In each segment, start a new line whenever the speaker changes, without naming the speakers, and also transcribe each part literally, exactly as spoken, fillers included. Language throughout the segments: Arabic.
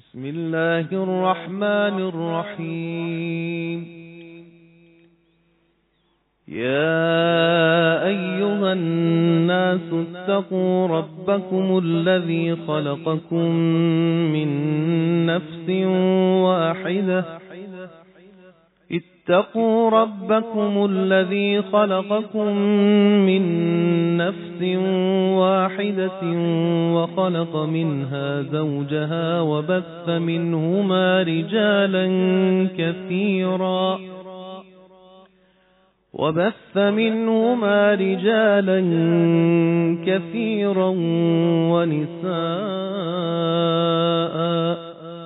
بسم الله الرحمن الرحيم. يا أيها الناس اتقوا ربكم الذي خلقكم من نفس واحدة اتقوا ربكم الذي خلقكم من نفس واحدة وخلق منها زوجها وبث منهما رجالا كثيرا وبث منهما رجالا كثيرا ونساء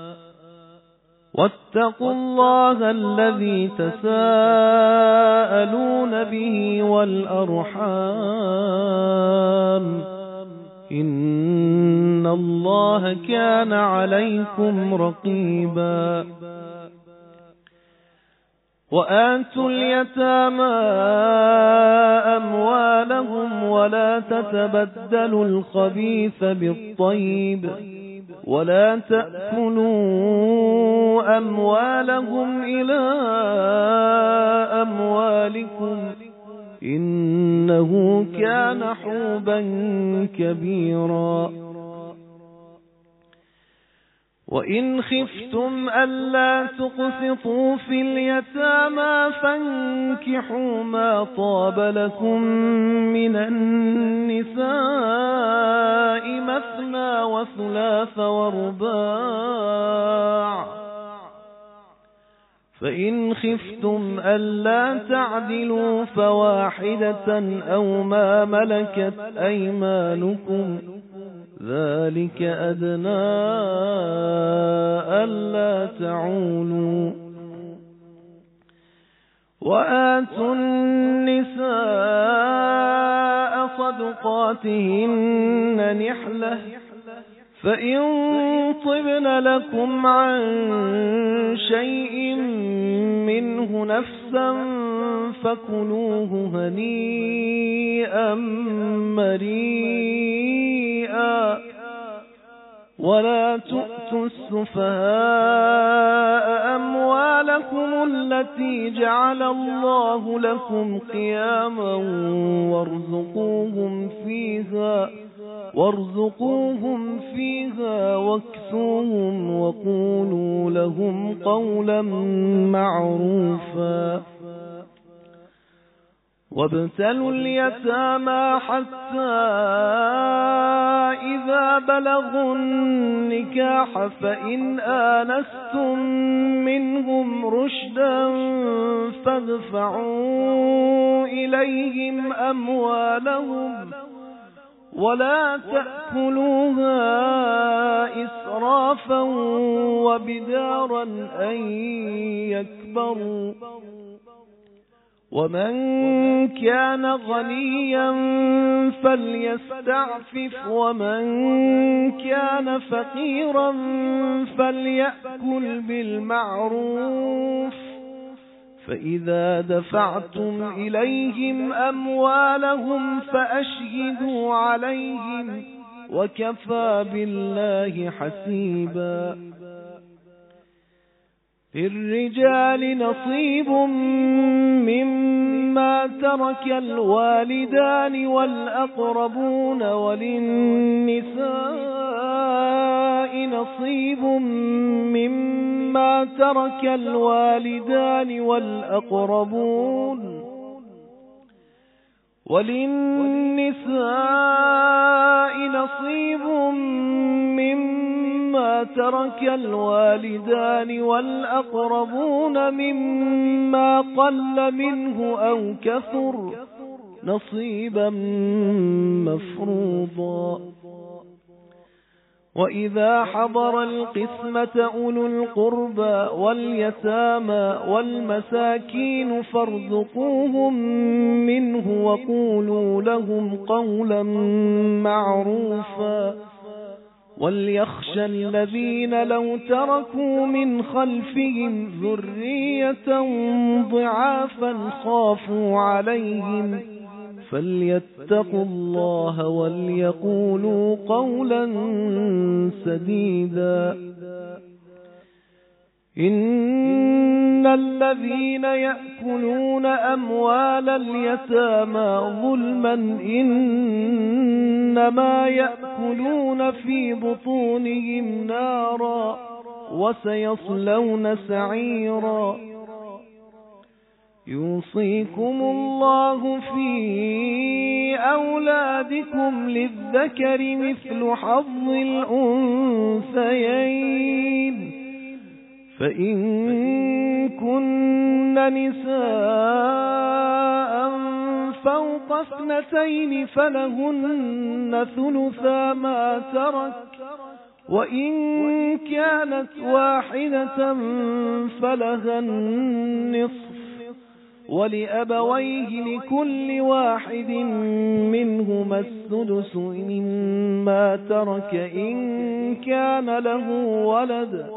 واتقوا الله الذي تساءلون به والأرحام إن الله كان عليكم رقيبا. وآتوا اليتامى أموالهم ولا تتبدلوا الخبيث بالطيب ولا تأكلوا أموالهم إلى أموالكم إنه كان حوبا كبيرا. وإن خفتم ألا تقسطوا في اليتامى فانكحوا ما طاب لكم من النساء مثنى وثلاث ورباع فإن خفتم ألا تعدلوا فواحدة أو ما ملكت أيمانكم ذلك أدنى ألا تعولوا. وآتوا النساء صدقاتهن نحلة فإن طبن لكم عن شيء منه نفسا فكلوه هنيئا مريئا ولا تؤتوا السفهاء أموالكم التي جعل الله لكم قياما وارزقوهم فيها وارزقوهم فيها واكسوهم وقولوا لهم قولا معروفا. وابتلوا اليتامى حتى إذا بلغوا النكاح فإن آنستم منهم رشدا فادفعوا إليهم أموالهم ولا تأكلوها إسرافا وبدارا أن يكبروا ومن كان غنيا فليستعفف ومن كان فقيرا فليأكل بالمعروف فإذا دفعتم إليهم أموالهم فأشهدوا عليهم وكفى بالله حسيبا. للرجال نصيب مما ترك الوالدان والأقربون وللنساء نصيب مما ترك الوالدان والأقربون وللنساء نصيب مما ترك الوالدان والأقربون مما قل منه أو كثر نصيبا مفروضا. وإذا حضر القسمة أولو القربى واليتامى والمساكين فارزقوهم منه وقولوا لهم قولا معروفا. وليخشى الذين لو تركوا من خلفهم ذرية ضعافا خافوا عليهم فليتقوا الله وليقولوا قولا سديدا. إن الذين يأكلون أموال اليتامى ظلما إنما يأكلون في بطونهم نارا وسيصلون سعيرا. يوصيكم الله في أولادكم للذكر مثل حظ الأنثيين، فإن كن نساء فوق اثنتين فلهن ثلثا ما ترك، وإن كانت واحدة فلها النصف، ولأبويه لكل واحد منهما السدس مما ترك إن كان له ولد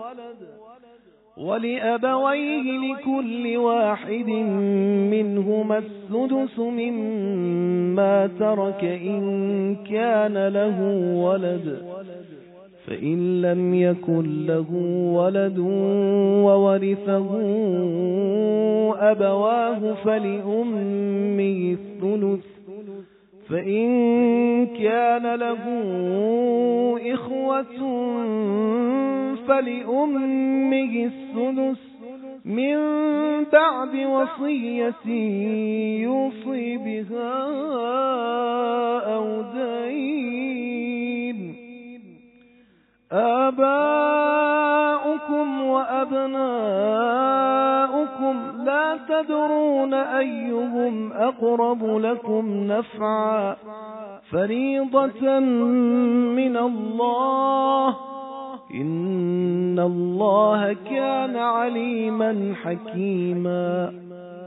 ولأبويه لكل واحد منهما السدس مما ترك إن كان له ولد، فإن لم يكن له ولد وورثه أبواه فلأمه الثلث، فإن كان له إخوة فلأمه السدس من بعد وصية يوصي بها أو دين. آباؤكم وأبناؤكم لا تدرون أيهم أقرب لكم نفعا، فريضة من الله، إن الله كان عليما حكيما.